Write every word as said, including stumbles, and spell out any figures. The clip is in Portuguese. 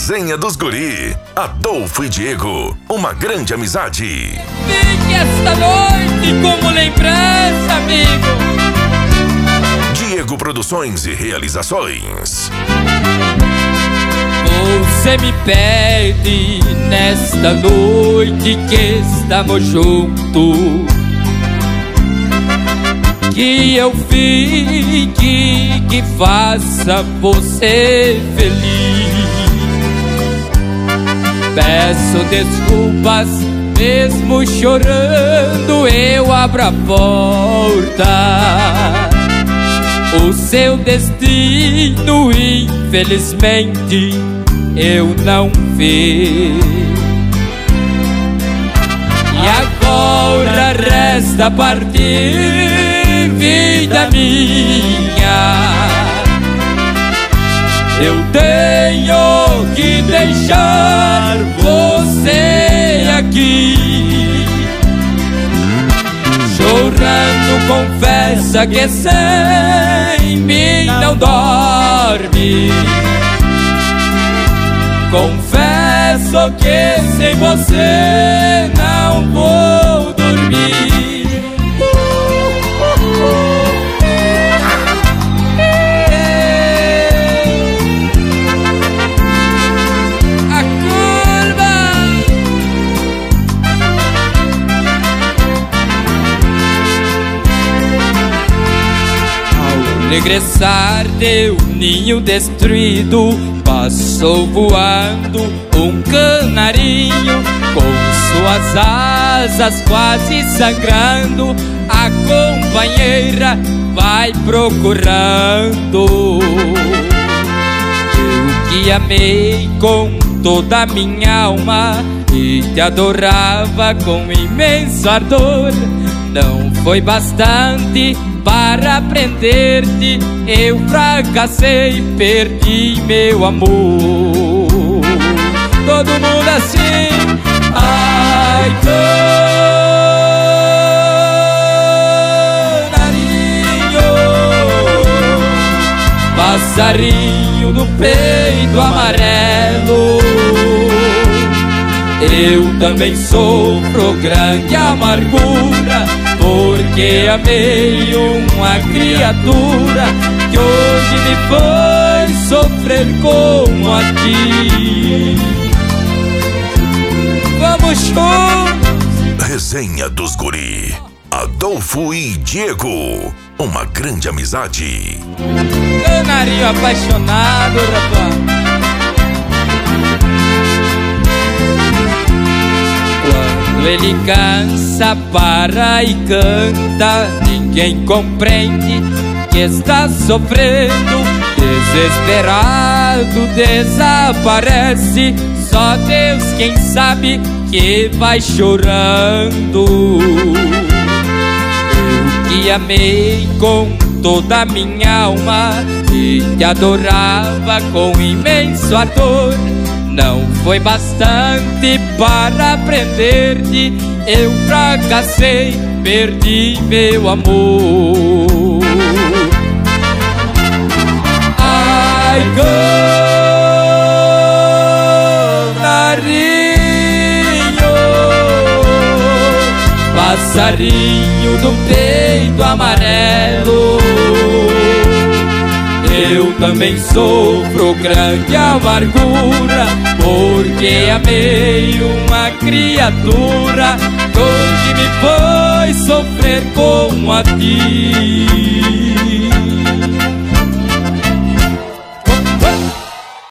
Resenha dos Guri, Adolfo e Diego, uma grande amizade. Fique esta noite como lembrança, amigo. Diego Produções e Realizações. Você me pede nesta noite que estamos juntos, que eu fique, que faça você feliz. Peço desculpas, mesmo chorando eu abro a porta. O seu destino, infelizmente, eu não vi. E agora resta partir, vida minha. Eu tenho que deixar você aqui. Chorando confessa que sem mim não dorme. Confesso que sem você não vou dormir. A curva. Ao regressar deu ninho destruído, passou voando um canarinho, com suas asas quase sangrando. A companheira vai procurando. Eu que amei com toda a minha alma e te adorava com imenso ardor, não foi bastante para prender-te. Eu fracassei, perdi meu amor. Todo mundo assim. Ai, canarinho, passarinho do peito amarelo, eu também sofro grande amargura, porque amei uma criatura que hoje me faz sofrer como a ti. Vamos juntos! Resenha dos Guri, Adolfo e Diego, uma grande amizade. Canarinho apaixonado, rapaz. Quando ele cansa, para e canta, ninguém compreende que está sofrendo. Desesperado desaparece, só Deus quem sabe que vai chorando. Eu que amei com toda a minha alma e te adorava com imenso ardor, não foi bastante para prender-te. Eu fracassei, perdi meu amor. Ai, canarinho, passarinho do peito amarelo, eu também sofro grande amargura, porque amei uma criatura que hoje me faz sofrer como a ti.